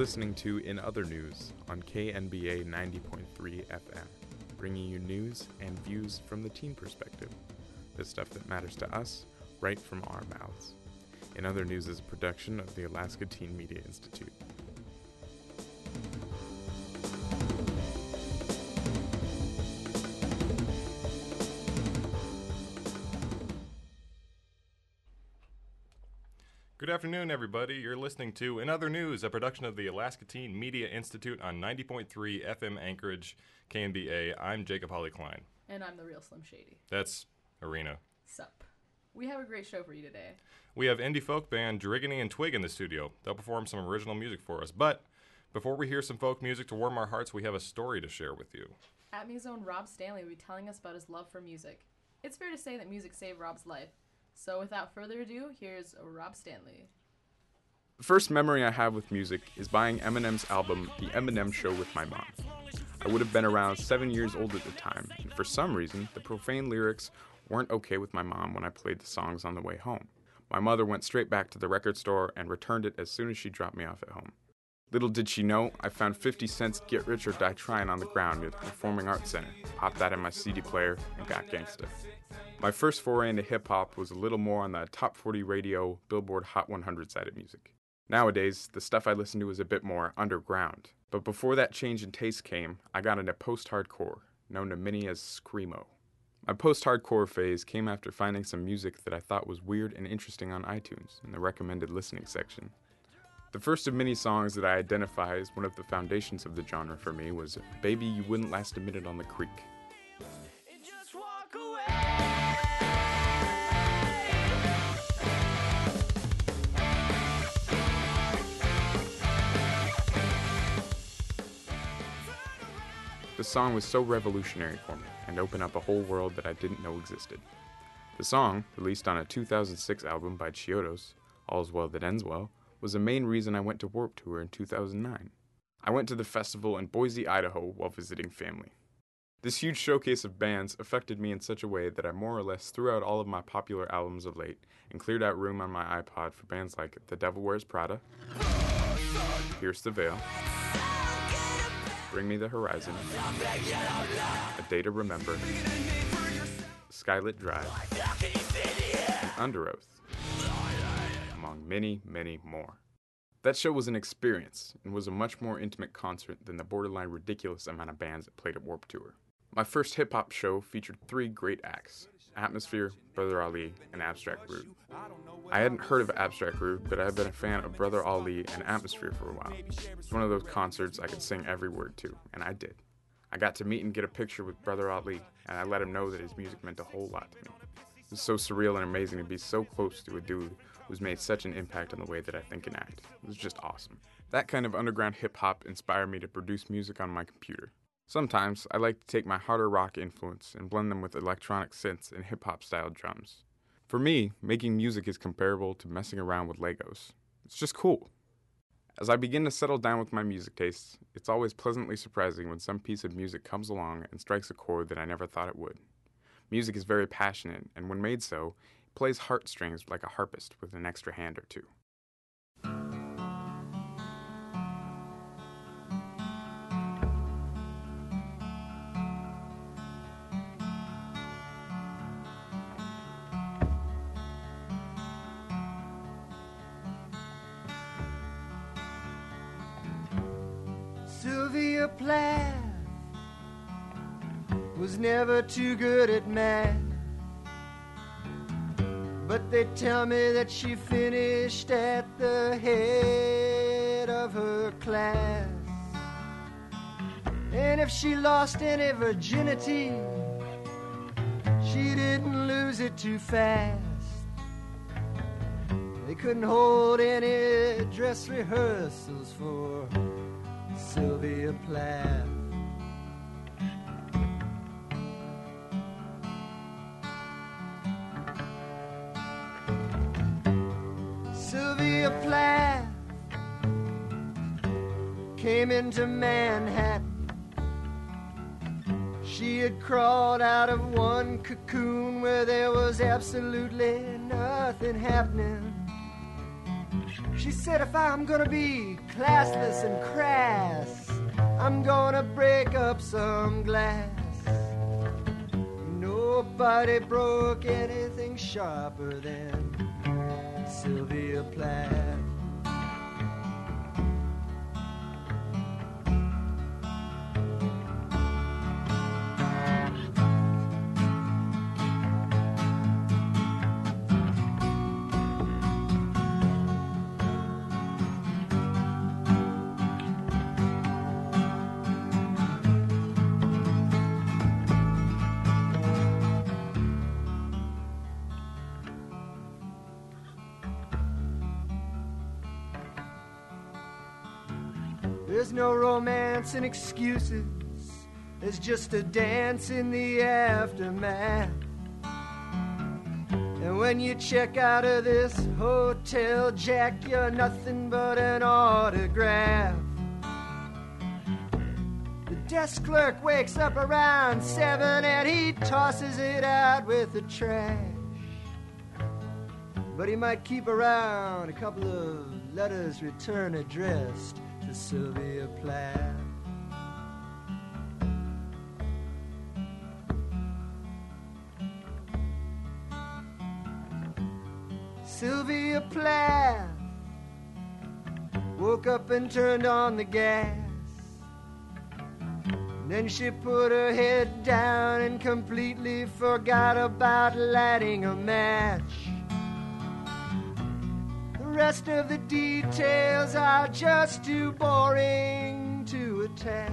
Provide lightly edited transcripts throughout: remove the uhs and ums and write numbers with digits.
listening to In Other News on KNBA 90.3 FM, bringing you news and views from the teen perspective, the stuff that matters to us, right from our mouths. In Other News is a production of the Alaska Teen Media Institute. Good afternoon, everybody. You're listening to In Other News, a production of the Alaska Teen Media Institute on 90.3 FM Anchorage, KNBA. I'm Jacob Holly Klein. And I'm the real Slim Shady. That's Arena. Sup. We have a great show for you today. We have indie folk band Drigony and Twig in the studio. They'll perform some original music for us. But before we hear some folk music to warm our hearts, we have a story to share with you. At Me's own Rob Stanley will be telling us about his love for music. It's fair to say that music saved Rob's life. So without further ado, here's Rob Stanley. The first memory I have with music is buying Eminem's album, The Eminem Show, with my mom. I would have been around 7 years old at the time, and for some reason, the profane lyrics weren't okay with my mom when I played the songs on the way home. My mother went straight back to the record store and returned it as soon as she dropped me off at home. Little did she know, I found 50 Cent's Get Rich or Die Tryin' on the ground near the Performing Arts Center, popped that in my CD player, and got gangsta. My first foray into hip-hop was a little more on the Top 40 radio, Billboard Hot 100 side of music. Nowadays, the stuff I listen to is a bit more underground. But before that change in taste came, I got into post-hardcore, known to many as Screamo. My post-hardcore phase came after finding some music that I thought was weird and interesting on iTunes in the recommended listening section. The first of many songs that I identify as one of the foundations of the genre for me was Baby You Wouldn't Last a Minute on the Creek. The song was so revolutionary for me and opened up a whole world that I didn't know existed. The song, released on a 2006 album by Chiodos, All's Well That Ends Well, was the main reason I went to Warped Tour in 2009. I went to the festival in Boise, Idaho while visiting family. This huge showcase of bands affected me in such a way that I more or less threw out all of my popular albums of late and cleared out room on my iPod for bands like The Devil Wears Prada, Pierce the Veil, Bring Me the Horizon, A Day to Remember, Skylit Drive, and Under Oath, among many, many more. That show was an experience and was a much more intimate concert than the borderline ridiculous amount of bands that played at Warped Tour. My first hip-hop show featured 3 great acts: Atmosphere, Brother Ali, and Abstract Rude. I hadn't heard of Abstract Rude, but I had been a fan of Brother Ali and Atmosphere for a while. It's one of those concerts I could sing every word to, and I did. I got to meet and get a picture with Brother Ali, and I let him know that his music meant a whole lot to me. It was so surreal and amazing to be so close to a dude who's made such an impact on the way that I think and act. It was just awesome. That kind of underground hip-hop inspired me to produce music on my computer. Sometimes I like to take my harder rock influence and blend them with electronic synths and hip-hop style drums. For me, making music is comparable to messing around with Legos. It's just cool. As I begin to settle down with my music tastes, it's always pleasantly surprising when some piece of music comes along and strikes a chord that I never thought it would. Music is very passionate, and when made so, it plays heartstrings like a harpist with an extra hand or two. Sylvia Plath was never too good at math, but they tell me that she finished at the head of her class. And if she lost any virginity, she didn't lose it too fast. They couldn't hold any dress rehearsals for Sylvia Plath. Sylvia Plath came into Manhattan. She had crawled out of one cocoon where there was absolutely nothing happening. She said if I'm gonna be classless and crass, I'm gonna break up some glass. Nobody broke anything sharper than Sylvia Plath. There's no romance and excuses. There's just a dance in the aftermath. And when you check out of this hotel, Jack, you're nothing but an autograph. The desk clerk wakes up around 7 and he tosses it out with the trash. But he might keep around a couple of letters return addressed to Sylvia Plath. Sylvia Plath woke up and turned on the gas. Then she put her head down and completely forgot about lighting a match. The rest of the details are just too boring to attach.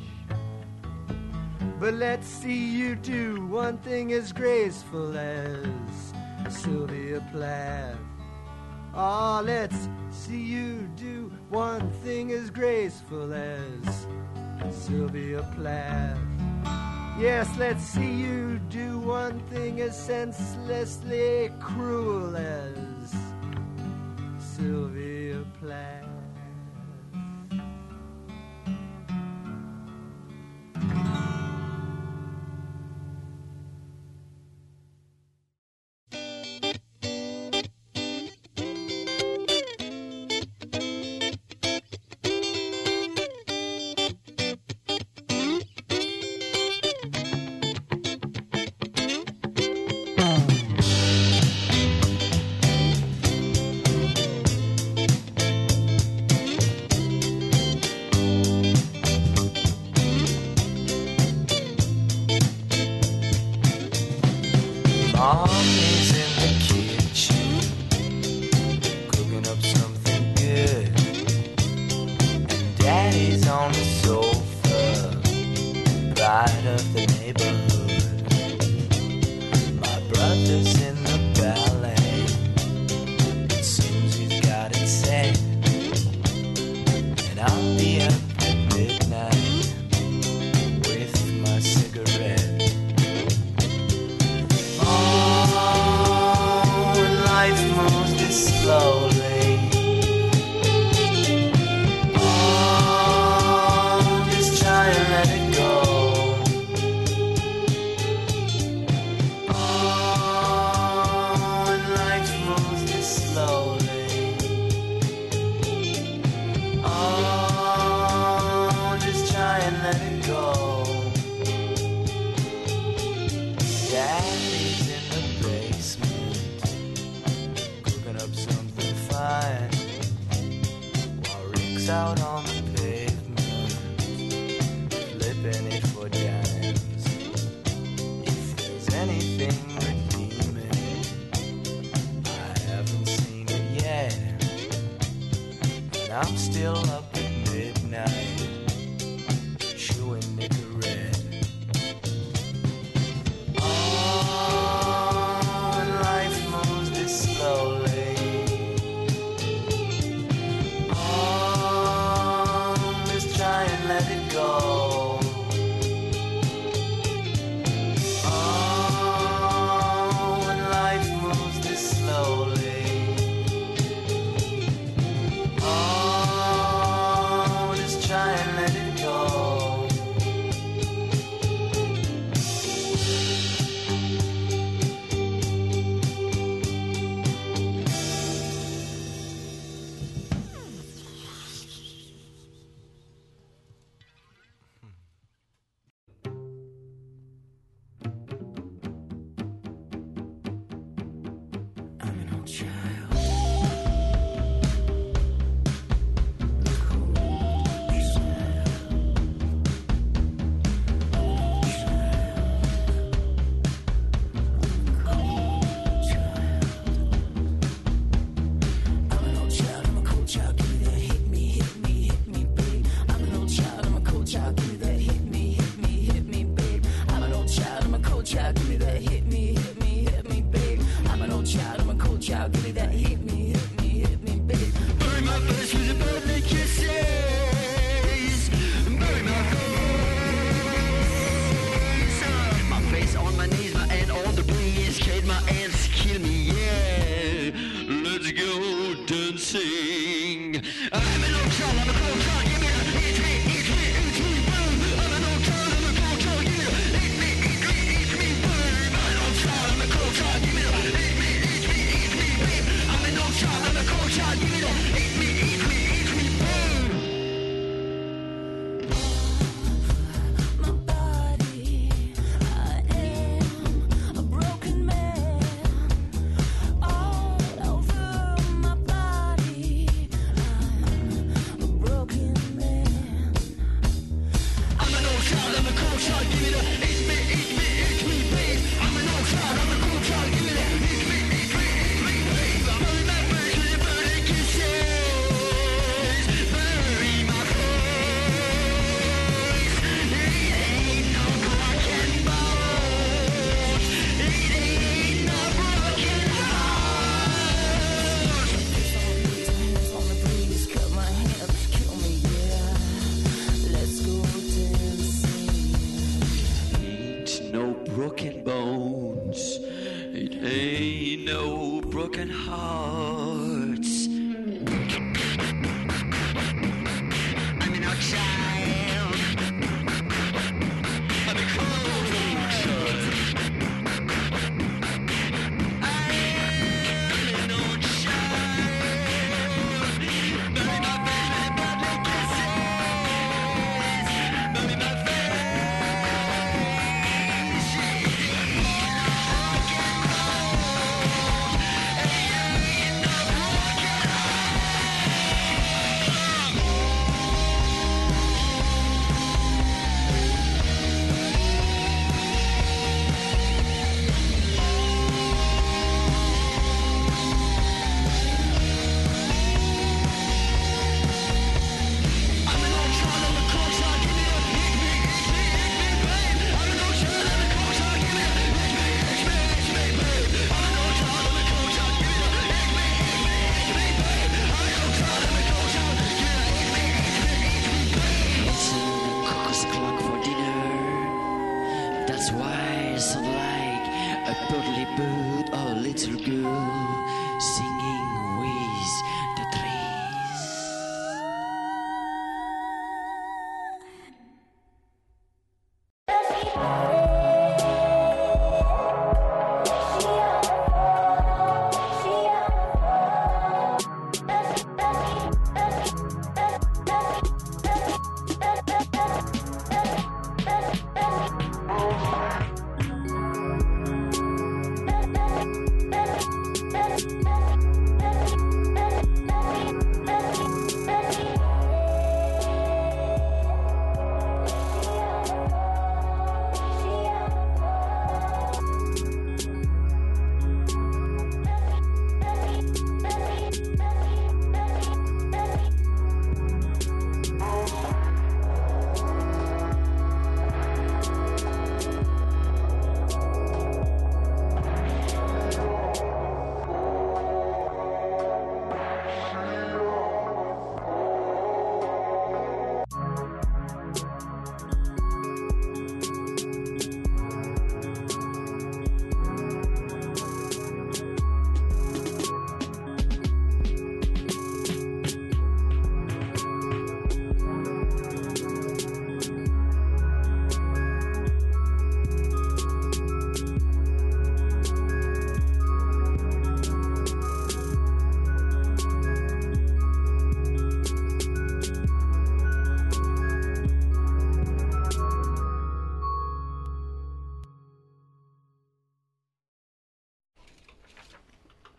But let's see you do one thing as graceful as Sylvia Plath. Oh, let's see you do one thing as graceful as Sylvia Plath. Yes, let's see you do one thing as senselessly cruel as Sylvia Plath. Mommy's in the kitchen, cooking up something good, and Daddy's on the sofa, pride of the neighborhood. My brother's in the ballet, it seems he's got it set, and I'll be up at midnight with my cigarette. Life moves this slowly. Oh, just try and let it go. Oh, and life moves this slowly. Oh, just try and let it go. Daddy's in the basement, up something fine while Rick's out on the pavement flipping it for dimes. If there's anything redeeming, I haven't seen it yet, and I'm still up at midnight chewing Nicorette. Oh, and life moves this slowly. Try and let it go. Oh, and life moves this slowly. Oh,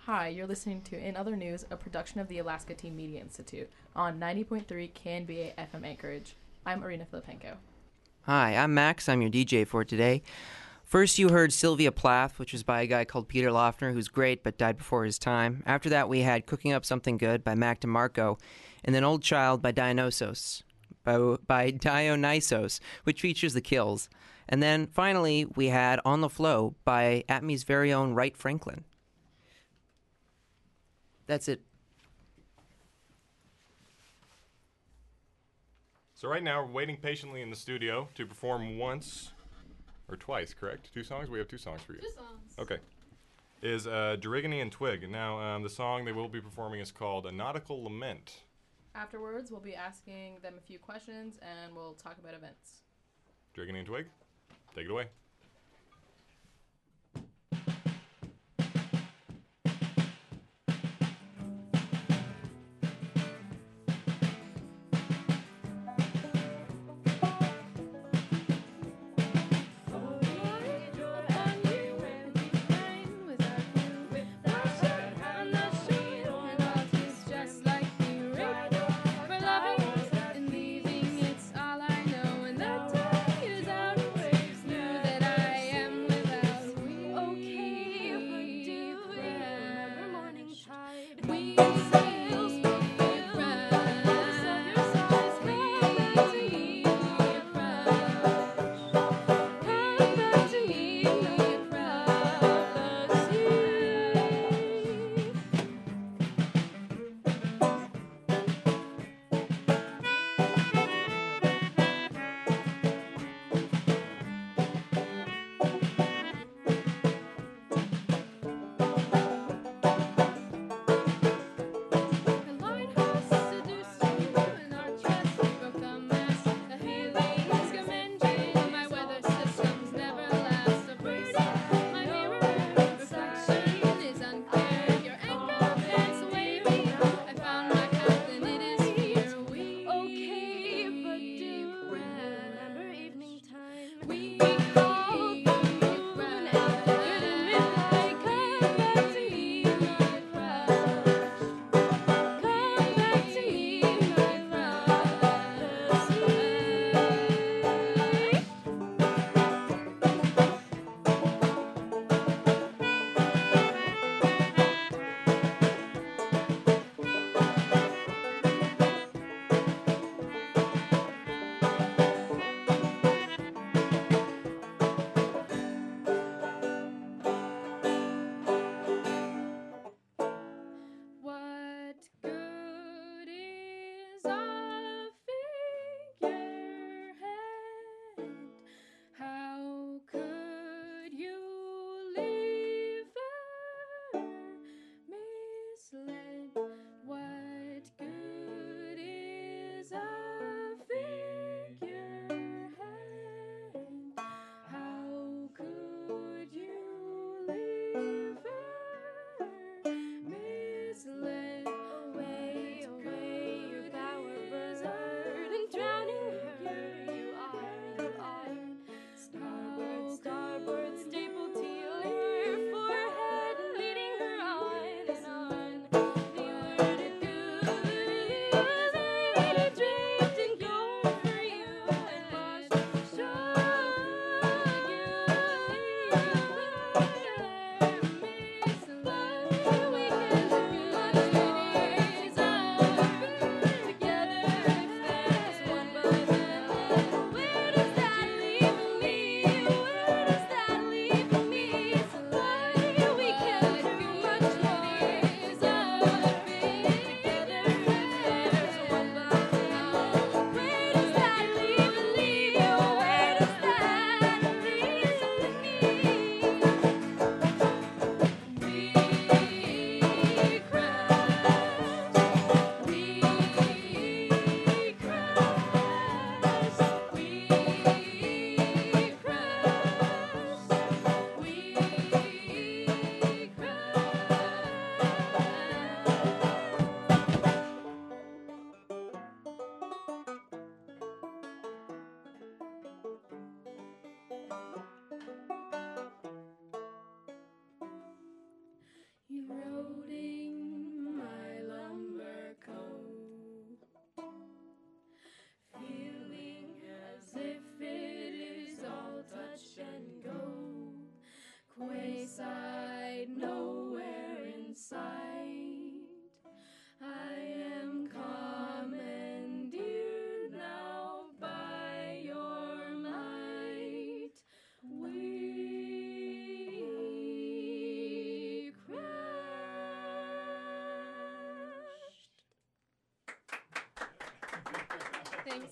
Hi, you're listening to In Other News, a production of the Alaska Teen Media Institute on 90.3 KNBA FM Anchorage. I'm Arina Filipenko. Hi, I'm Max. I'm your DJ for today. First, you heard Sylvia Plath, which was by a guy called Peter Loeffner, who's great but died before his time. After that, we had Cooking Up Something Good by Mac DeMarco, and then Old Child by Dionysos, which features The Kills. And then finally, we had On the Flow by Atme's very own Wright Franklin. That's it. So right now, we're waiting patiently in the studio to perform once or twice, correct? 2 songs? We have 2 songs for you. 2 songs. Okay. Is Dirigony and Twig. Now, the song they will be performing is called A Nautical Lament. Afterwards, we'll be asking them a few questions and we'll talk about events. Dirigony and Twig, take it away. Leaving, it's all I know, and the tide is out of waves. Knew that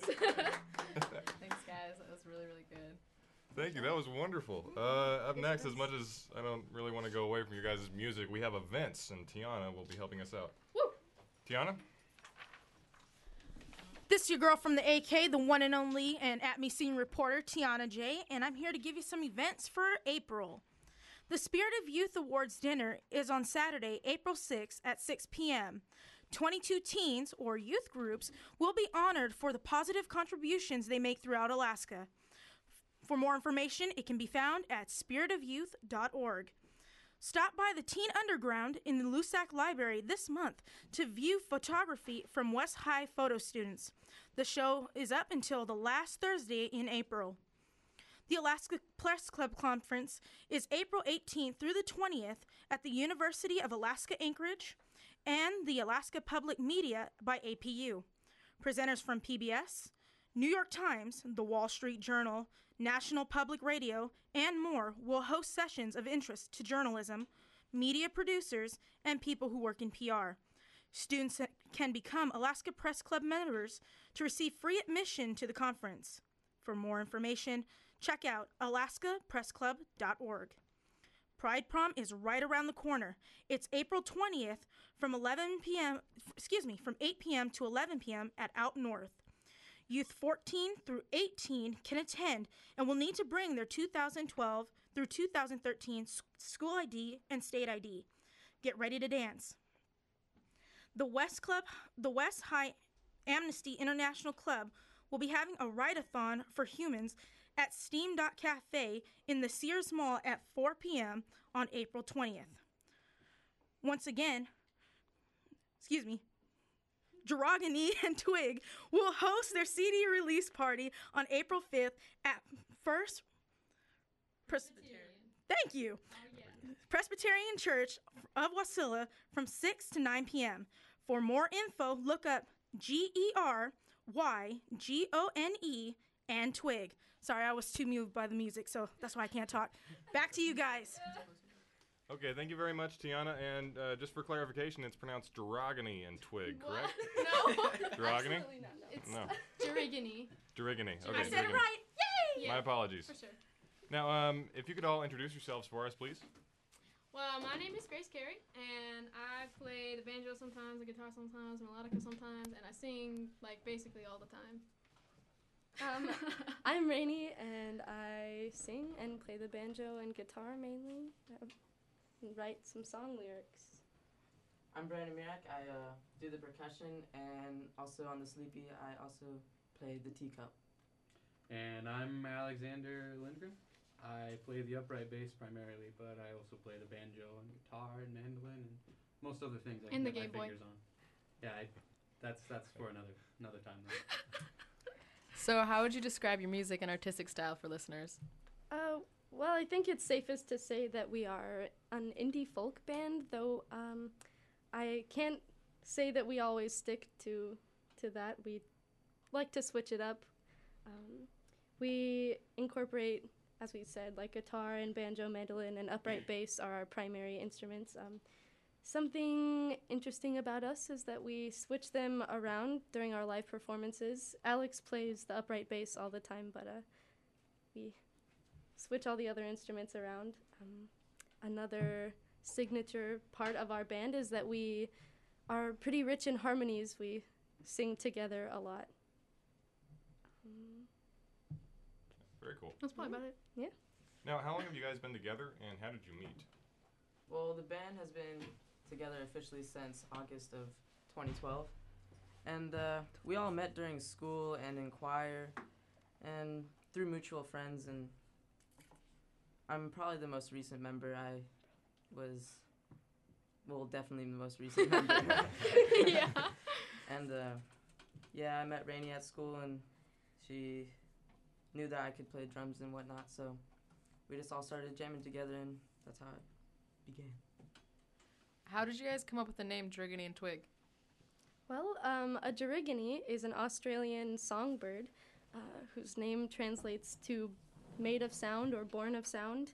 Thanks, guys. That was really, really good. Thank you. That was wonderful. Up next, as much as I don't really want to go away from your guys' music, we have events, and Tiana will be helping us out. Woo! Tiana? This is your girl from the AK, the one and only, and at me scene reporter, Tiana J, and I'm here to give you some events for April. The Spirit of Youth Awards dinner is on Saturday, April 6th at 6 p.m. 22 teens, or youth groups, will be honored for the positive contributions they make throughout Alaska. For more information, it can be found at spiritofyouth.org. Stop by the Teen Underground in the Lusac Library this month to view photography from West High photo students. The show is up until the last Thursday in April. The Alaska Press Club Conference is April 18th through the 20th at the University of Alaska Anchorage and the Alaska Public Media by APU. Presenters from PBS, New York Times, The Wall Street Journal, National Public Radio, and more will host sessions of interest to journalism, media producers, and people who work in PR. Students can become Alaska Press Club members to receive free admission to the conference. For more information, check out alaskapressclub.org. Pride Prom is right around the corner. It's April 20th from 8 p.m. to 11 p.m. at Out North. Youth 14 through 18 can attend and will need to bring their 2012 through 2013 school ID and state ID. Get ready to dance. The West High Amnesty International Club will be having a write-a-thon for humans at Steam.Cafe in the Sears Mall at 4 p.m. on April 20th. Once again, Jirogany and Twig will host their CD release party on April 5th at First Presbyterian Church of Wasilla from 6 to 9 p.m. For more info, look up GERYGONE and Twig. Sorry, I was too moved by the music, so that's why I can't talk. Back to you guys. Okay, thank you very much, Tiana. And just for clarification, it's pronounced Jirogany and Twig, correct? No. Jirogany? Absolutely not. No. It's No. Jirigany. Jirigany. Okay, I said it Jirigany. right. Yay! My apologies. For sure. Now, if you could all introduce yourselves for us, please. Well, my name is Grace Carey, and I play the banjo sometimes, the guitar sometimes, melodica sometimes, and I sing, like, basically all the time. I'm Rainey, and I sing and play the banjo and guitar mainly, and write some song lyrics. I'm Brandon Mirak. I do the percussion, and also on the Sleepy, I also play the teacup. And I'm Alexander Lindgren. I play the upright bass primarily, but I also play the banjo and guitar and mandolin and most other things I can And the get Game my Boy. fingers on. Yeah, that's for another time. Though. So, how would you describe your music and artistic style for listeners? Well, I think it's safest to say that we are an indie folk band, though I can't say that we always stick to that. We like to switch it up. We incorporate, as we said, like guitar and banjo, mandolin, and upright bass are our primary instruments. Something interesting about us is that we switch them around during our live performances. Alex plays the upright bass all the time, but we switch all the other instruments around. Another signature part of our band is that we are pretty rich in harmonies. We sing together a lot. Very cool. That's probably about it. Yeah. Now, how long have you guys been together, and how did you meet? Well, the band has been together officially since August of 2012. And we all met during school and in choir and through mutual friends. And I'm probably the most recent member. I was, well, definitely the most recent member. Yeah. And yeah, I met Rainey at school, and she knew that I could play drums and whatnot. So we just all started jamming together, and that's how it began. How did you guys come up with the name Jirigany and Twig? Well, a jirigany is an Australian songbird whose name translates to made of sound or born of sound.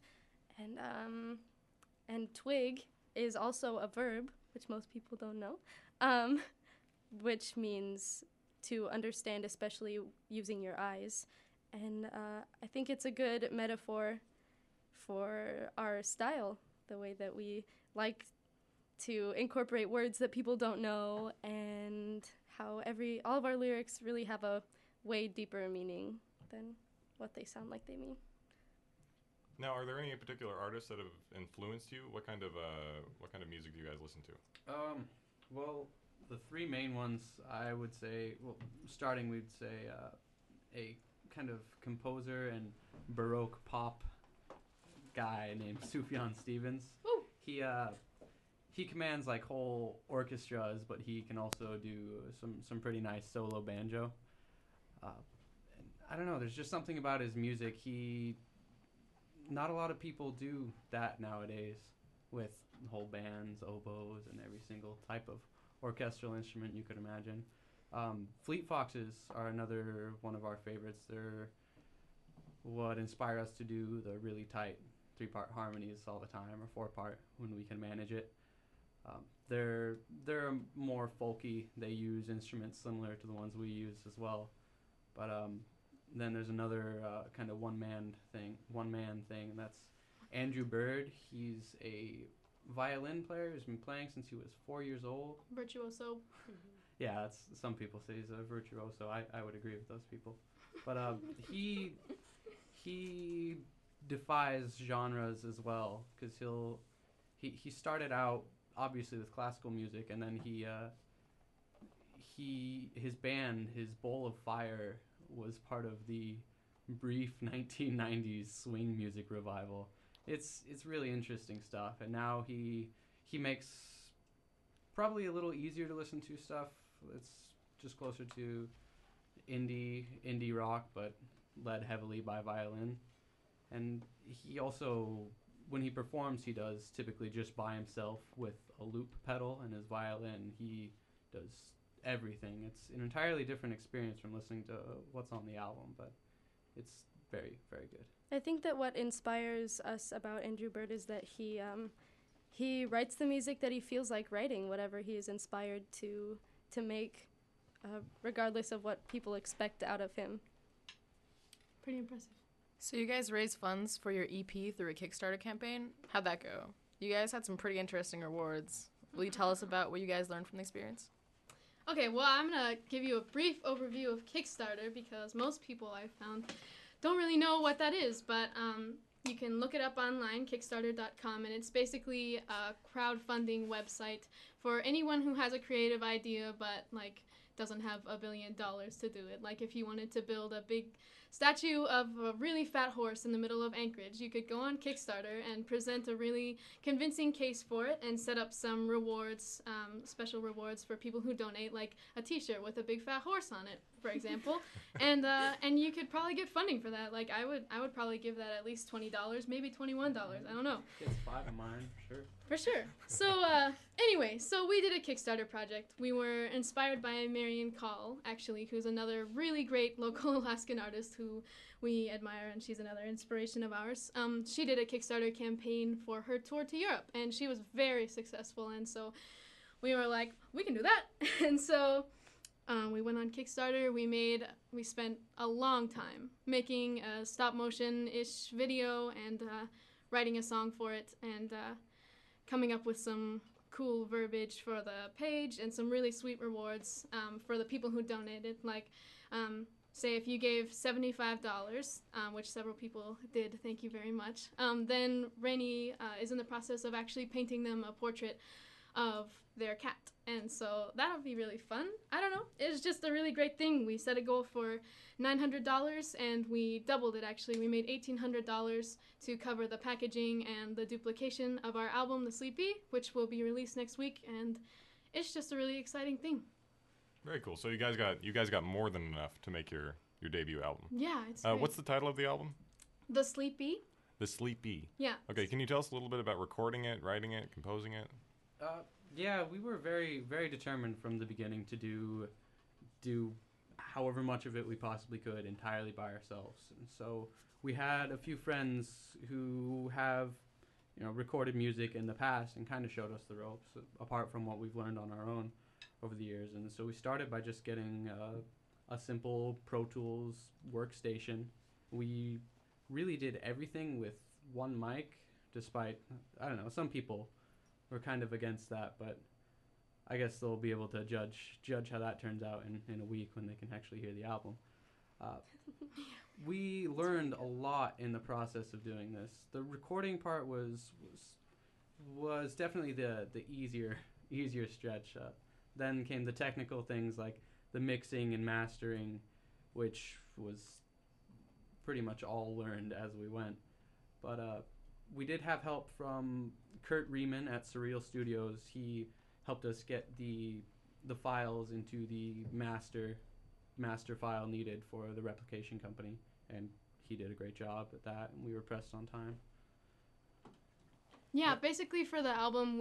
And twig is also a verb, which most people don't know, which means to understand, especially using your eyes. And I think it's a good metaphor for our style, the way that we like to incorporate words that people don't know, and how all of our lyrics really have a way deeper meaning than what they sound like they mean. Now, are there any particular artists that have influenced you? What kind of music do you guys listen to? Well, the three main ones I would say. Well, starting we'd say a kind of composer and Baroque pop guy named Sufjan Stevens. Woo! He commands like whole orchestras, but he can also do some pretty nice solo banjo. And I don't know. There's just something about his music. Not a lot of people do that nowadays with whole bands, oboes, and every single type of orchestral instrument you could imagine. Fleet Foxes are another one of our favorites. They're what inspire us to do the really tight 3-part harmonies all the time, or 4-part when we can manage it. They're more folky. They use instruments similar to the ones we use as well. But then there's another kind of one-man thing, and that's Andrew Bird. He's a violin player who's been playing since he was 4 years old. Virtuoso. Yeah, that's, some people say he's a virtuoso. I would agree with those people. But he defies genres as well, because he started out obviously with classical music, and then his band, his Bowl of Fire, was part of the brief 1990s swing music revival. It's really interesting stuff, and now he makes probably a little easier to listen to stuff. It's just closer to indie rock, but led heavily by violin. And he also, when he performs, he does typically just by himself with a loop pedal and his violin. He does everything. It's an entirely different experience from listening to what's on the album, but it's very, very good. I think that what inspires us about Andrew Bird is that he writes the music that he feels like writing, whatever he is inspired to make, regardless of what people expect out of him. Pretty impressive. So you guys raised funds for your EP through a Kickstarter campaign. How'd that go? You guys had some pretty interesting rewards. Will you tell us about what you guys learned from the experience? Okay, well, I'm going to give you a brief overview of Kickstarter because most people I've found don't really know what that is, but you can look it up online, kickstarter.com, and it's basically a crowdfunding website for anyone who has a creative idea but, like, doesn't have $1 billion to do it. Like, if you wanted to build a big statue of a really fat horse in the middle of Anchorage, you could go on Kickstarter and present a really convincing case for it and set up some rewards, special rewards for people who donate, like a t-shirt with a big fat horse on it, for example. And you could probably get funding for that. Like, I would probably give that at least $20, maybe $21. I don't know. It's 5 of mine, sure. For sure. So, anyway, so we did a Kickstarter project. We were inspired by Marian Call, actually, who's another really great local Alaskan artist who we admire, and she's another inspiration of ours. She did a Kickstarter campaign for her tour to Europe, and she was very successful, and so we were like, we can do that. And so we went on Kickstarter. We spent a long time making a stop-motion-ish video and writing a song for it, and coming up with some cool verbiage for the page and some really sweet rewards for the people who donated. Like, say if you gave $75, which several people did, thank you very much, then Rainey is in the process of actually painting them a portrait of their cat. And so that'll be really fun. I don't know. It's just a really great thing. We set a goal for $900 and we doubled it actually. We made $1,800 to cover the packaging and the duplication of our album, The Sleepy, which will be released next week, and it's just a really exciting thing. Very cool. So you guys got more than enough to make your debut album. Yeah, it's great. What's the title of the album? The Sleepy. The Sleepy. Yeah. Okay, can you tell us a little bit about recording it, writing it, composing it? Yeah, we were very, very determined from the beginning to do however much of it we possibly could entirely by ourselves. And so we had a few friends who have, recorded music in the past and kind of showed us the ropes, apart from what we've learned on our own. over the years. And so we started by just getting a simple Pro Tools workstation. We really did everything with one mic, despite, I don't know, some people were kind of against that, but I guess they'll be able to judge how that turns out in a week when they can actually hear the album. We learned a lot in the process of doing this. The recording part was definitely the easier stretch. Then came the technical things like the mixing and mastering, which was pretty much all learned as we went. But we did have help from Kurt Riemann at Surreal Studios. He helped us get the files into the master file needed for the replication company, and he did a great job at that, and we were pressed on time. Yeah, basically for the album,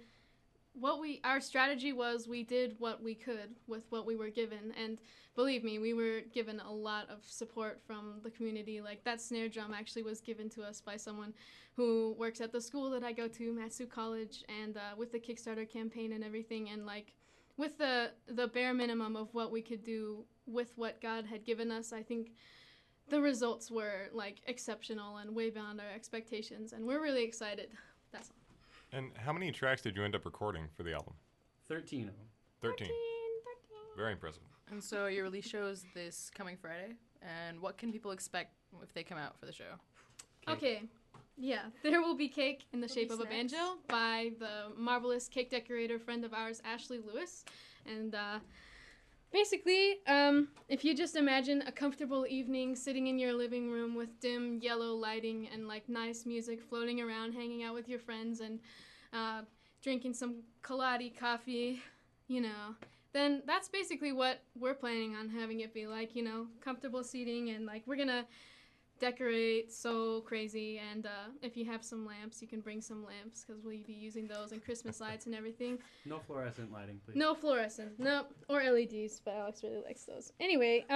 our strategy was we did what we could with what we were given, and believe me, we were given a lot of support from the community. Like, that snare drum actually was given to us by someone who works at the school that I go to, Matsu College, and with the Kickstarter campaign and everything, and like with the bare minimum of what we could do with what God had given us, I think the results were like exceptional and way beyond our expectations, and we're really excited. That's all. And how many tracks did you end up recording for the album? 13 of them. 13. Very impressive. And so your release show is this coming Friday, and what can people expect if they come out for the show? Okay, yeah, there will be cake in the shape of a banjo by the marvelous cake decorator friend of ours, Ashley Lewis. And basically, if you just imagine a comfortable evening sitting in your living room with dim yellow lighting and like nice music floating around, hanging out with your friends and drinking some Kaladi coffee, you know, then that's basically what we're planning on having it be like, you know, comfortable seating, and like we're gonna decorate so crazy, and if you have some lamps, you can bring some lamps because we'll be using those and Christmas lights and everything. No fluorescent lighting, please. No fluorescent, no, or LEDs, but Alex really likes those. Anyway,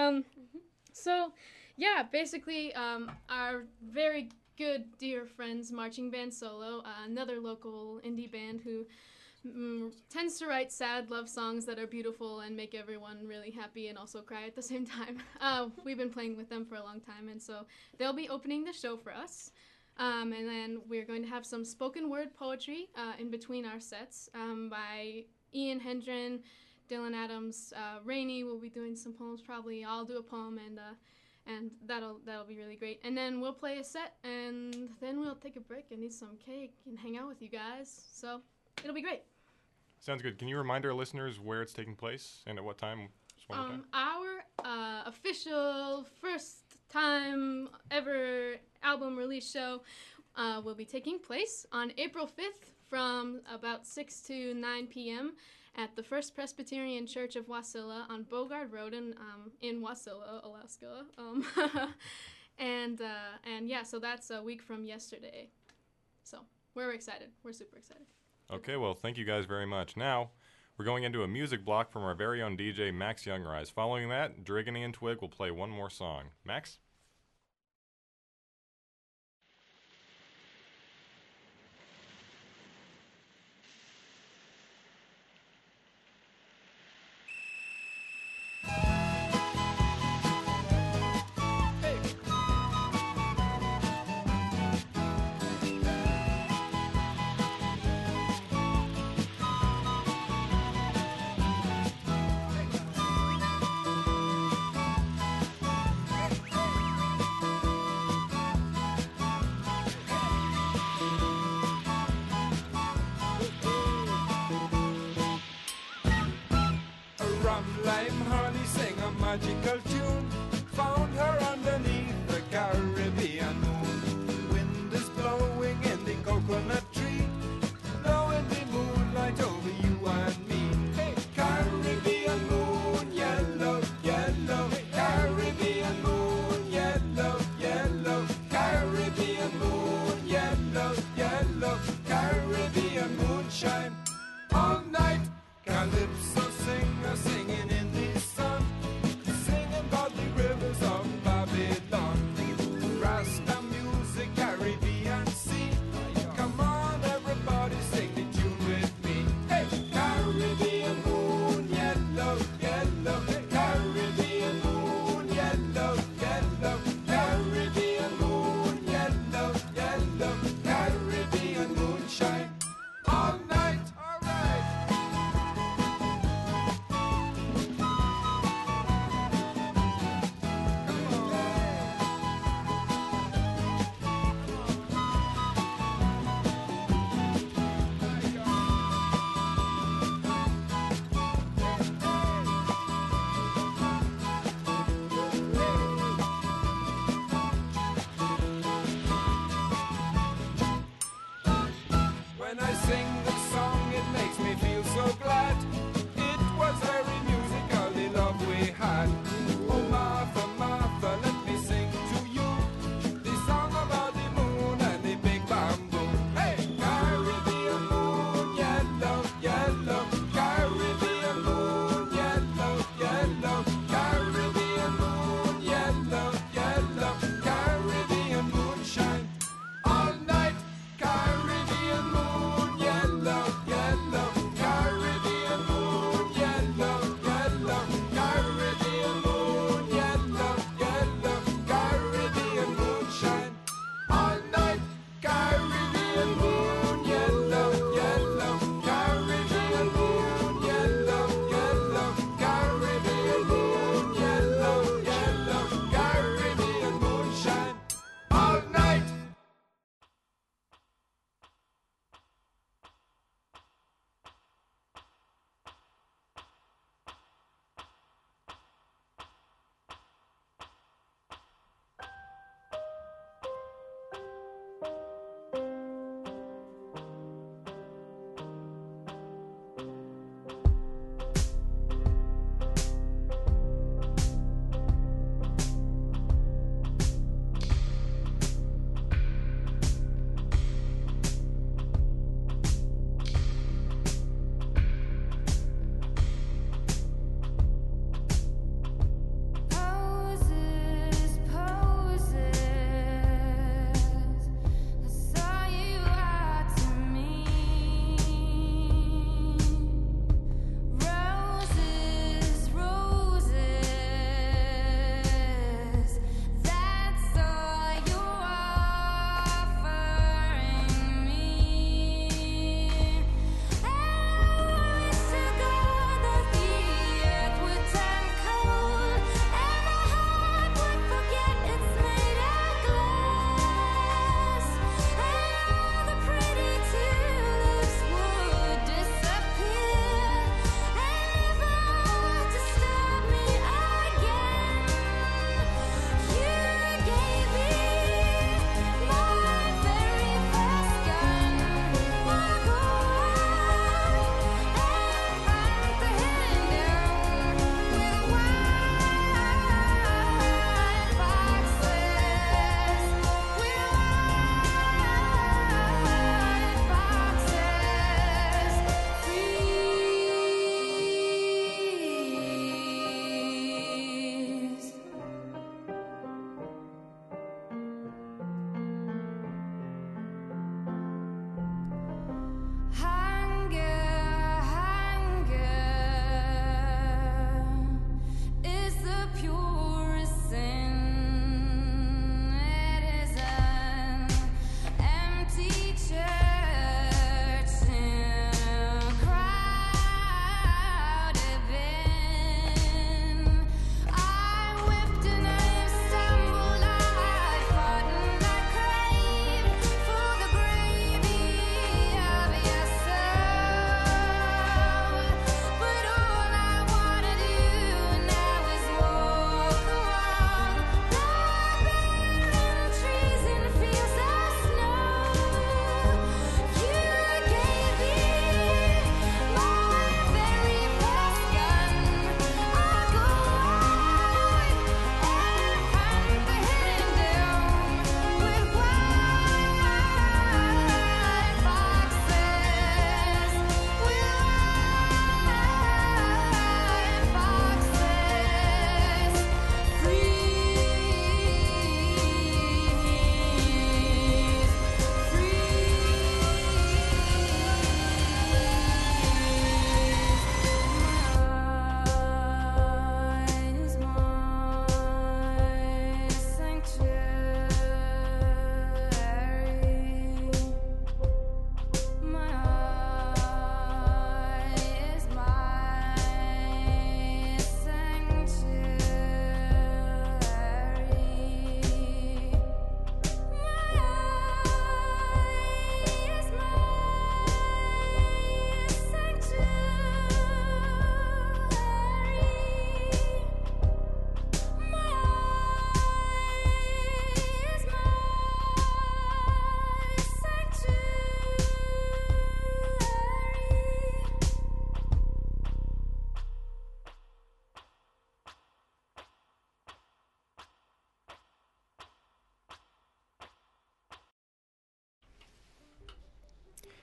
so yeah, basically our very good dear friends Marching Band Solo, another local indie band who tends to write sad love songs that are beautiful and make everyone really happy and also cry at the same time. We've been playing with them for a long time, and so they'll be opening the show for us. And then we're going to have some spoken word poetry in between our sets by Ian Hendren, Dylan Adams, Rainey will be doing some poems probably. I'll do a poem, and that'll be really great. And then we'll play a set, and then we'll take a break and eat some cake and hang out with you guys. So it'll be great. Sounds good. Can you remind our listeners where it's taking place and at what time? Just one more time. Our official first time ever album release show will be taking place on April 5th from about 6 to 9 p.m. at the First Presbyterian Church of Wasilla on Bogard Road in Wasilla, Alaska. And yeah, so that's a week from yesterday. So we're excited. We're super excited. Okay, well, thank you guys very much. Now, we're going into a music block from our very own DJ, Max Youngrise. Following that, Drigany and Twig will play one more song. Max? Magical tune, found her underneath the Caribbean moon. Wind is blowing in the coconut tree, blowing the moonlight over you and me. Hey, Caribbean moon, yellow, yellow. Caribbean moon, yellow, yellow. Caribbean moon, yellow, yellow. Caribbean moonshine all night. Calypso singer singing in the sun. Come on, everybody, sing the tune with me. Hey, Caribbean moon, sing the song, it makes me feel so glad. It was very musical, the love we had. Oh Martha, Martha, let me sing to you the song about the moon and the big bamboo. Hey, Caribbean moon, yellow, yellow, Caribbean moon, yellow, yellow, Caribbean moon, yellow, yellow, Caribbean moon shine all night. Caribbean moon, yellow,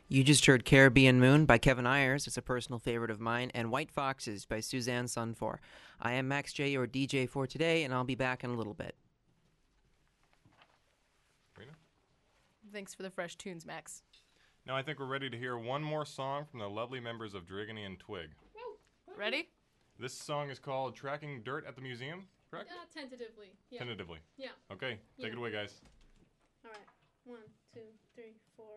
You just heard Caribbean Moon by Kevin Ayers, it's a personal favorite of mine, and White Foxes by Suzanne Sunfor. I am Max J, your DJ for today, and I'll be back in a little bit. Thanks for the fresh tunes, Max. Now I think we're ready to hear one more song from the lovely members of Drigony and Twig. Ready? This song is called Tracking Dirt at the Museum, correct? Tentatively. Yeah. Tentatively. Yeah. Okay, take it away, guys. All right. 1, 2, 3, 4.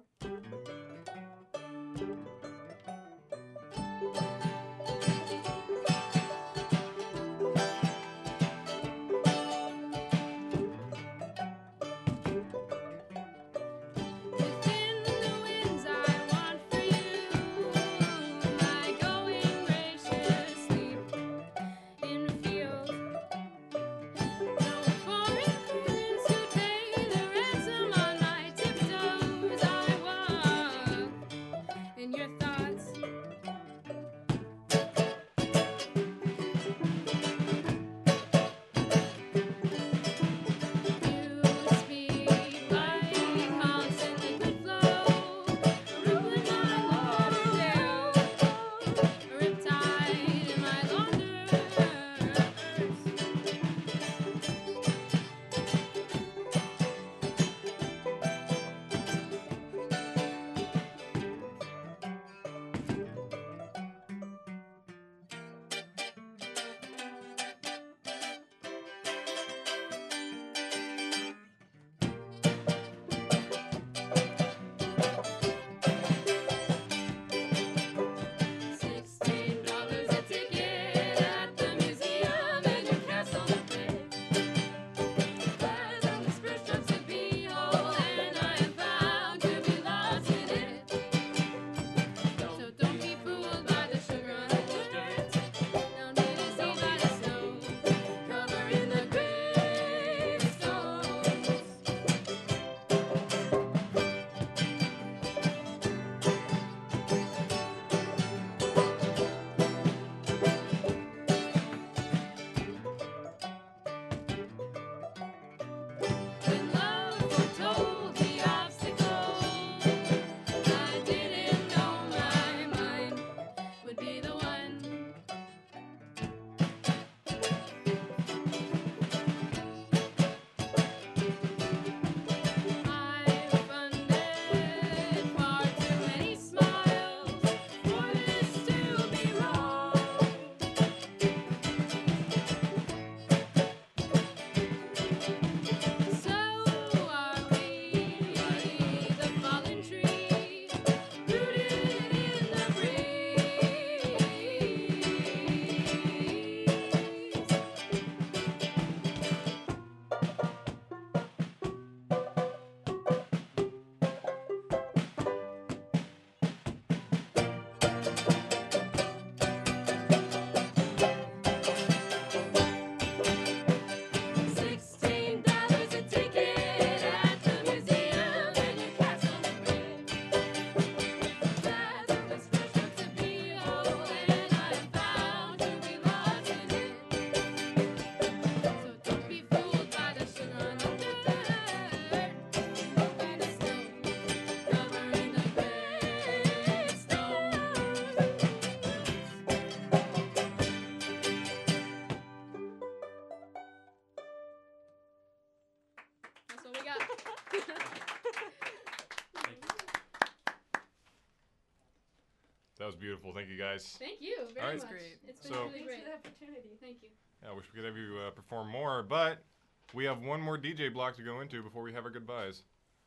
That was beautiful. Thank you, guys. Thank you very much. It's been really great. Thanks for the opportunity. Thank you. Yeah, I wish we could have you perform more, but we have one more DJ block to go into before we have our goodbyes.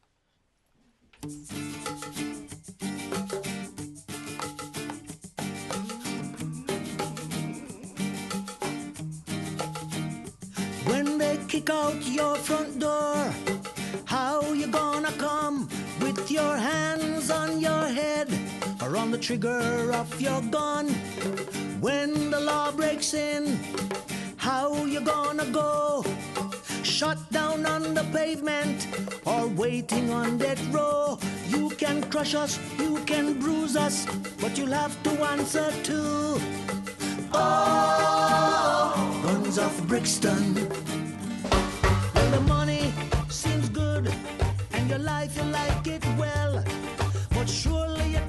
When they kick out your front door, how you gonna come with your hands on your head or on the trigger of your gun? When the law breaks in, how you gonna go? Shut down on the pavement or waiting on death row? You can crush us, you can bruise us, but you'll have to answer too. Oh, guns of Brixton. Well, the money seems good and your life you like it well, but surely you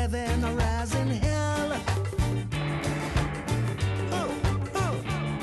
heaven or as in hell. Oh, oh.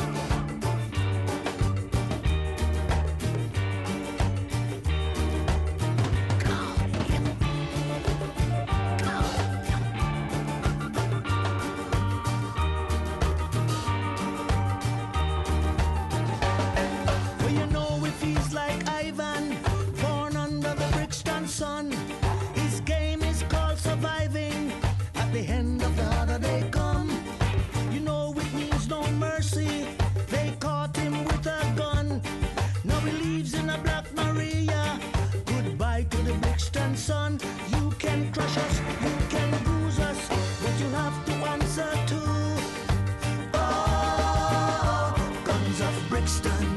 Well, you know if he's like Ivan, born under the Brixton sun, his game is called surviving. At the end of the harder they come, you know it means no mercy. They caught him with a gun. Now he lives in a Black Maria. Goodbye to the Brixton sun. You can crush us, you can bruise us, but you have to answer to guns of Brixton.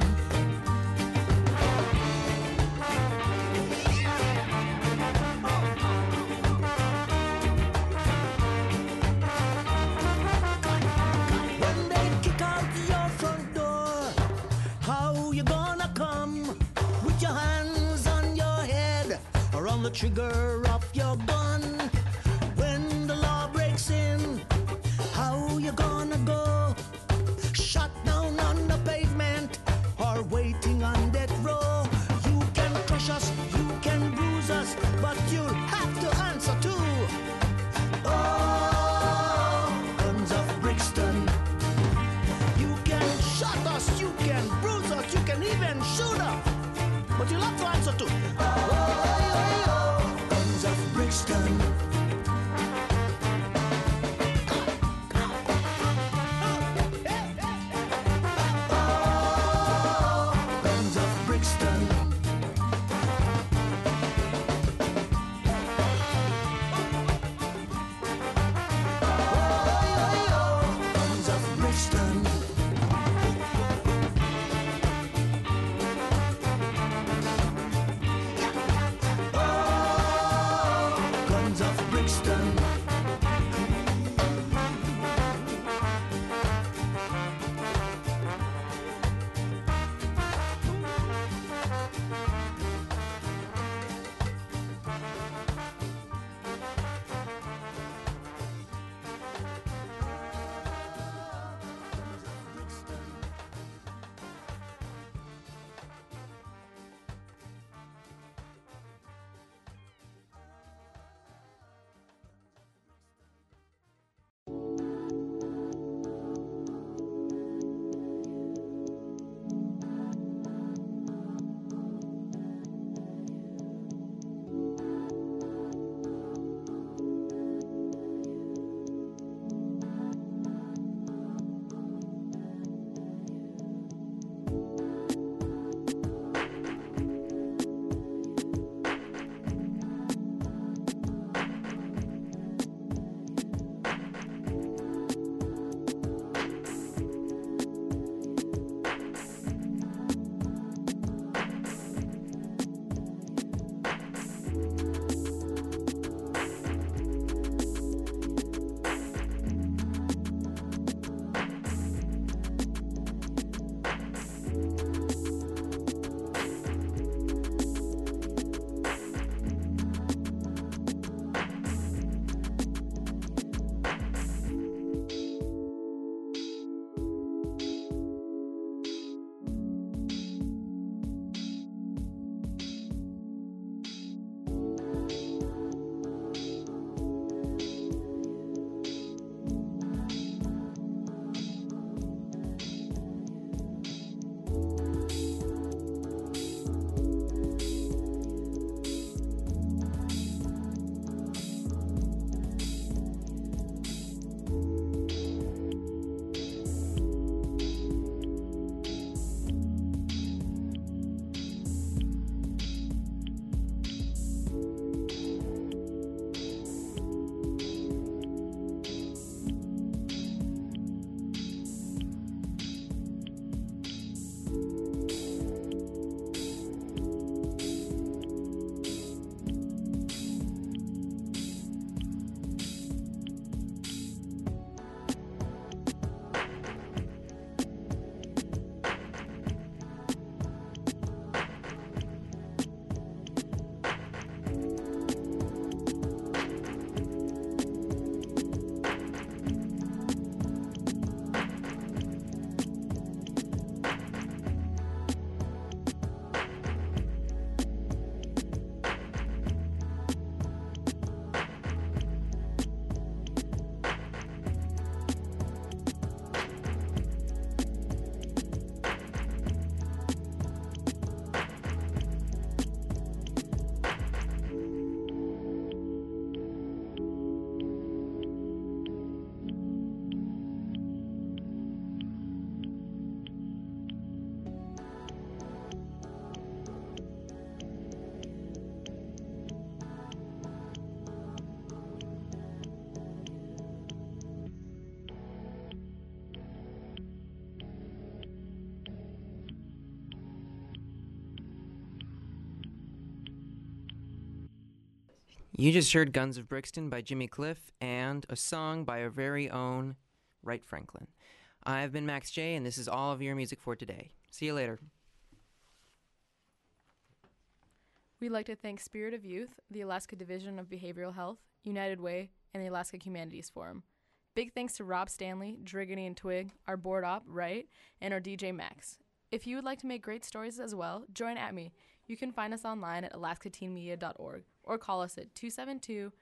When they kick out your front door, how you gonna come? With your hands on your head or on the trigger of your gun? When the law breaks in, how you gonna go? Shot down on the pavement or waiting on death row. You can crush us, you can bruise us, but you'll have to answer to guns of Brixton. You can shot us, you can bruise us, you can even shoot us, but you'll have to answer to guns of You just heard Guns of Brixton by Jimmy Cliff and a song by our very own Wright Franklin. I've been Max J, and this is all of your music for today. See you later. We'd like to thank Spirit of Youth, the Alaska Division of Behavioral Health, United Way, and the Alaska Humanities Forum. Big thanks to Rob Stanley, Driggity and Twig, our board op, Wright, and our DJ Max. If you would like to make great stories as well, join at me. You can find us online at alaskateenmedia.org or call us at 272-2864.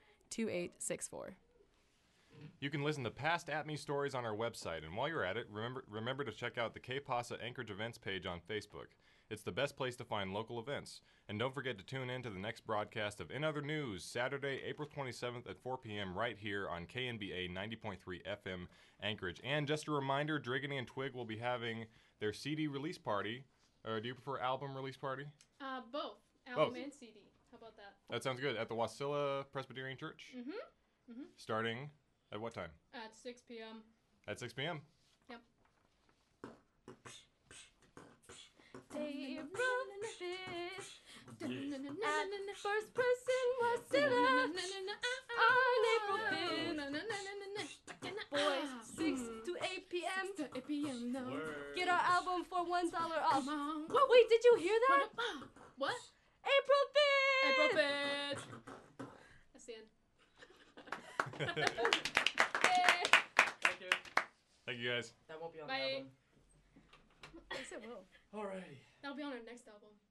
You can listen to past At Me stories on our website, and while you're at it, remember to check out the K-Pasa Anchorage events page on Facebook. It's the best place to find local events. And don't forget to tune in to the next broadcast of In Other News, Saturday, April 27th at 4 p.m. right here on KNBA 90.3 FM Anchorage. And just a reminder, Driggity and Twig will be having their CD release party. Or do you prefer album release party? Both. Album and CD. How about that? That sounds good. At the Wasilla Presbyterian Church? Starting at what time? At 6 p.m. At 6 p.m. Yep. First person Wasilla on April 5th. Boys, 6 to 8 p.m. Get our album for $1 off. Wait, did you hear that? What? April 5th! April 5th! That's the end. Thank you. Thank you, guys. That won't be on Bye. the album. Yes, it will. Alrighty. That'll be on our next album.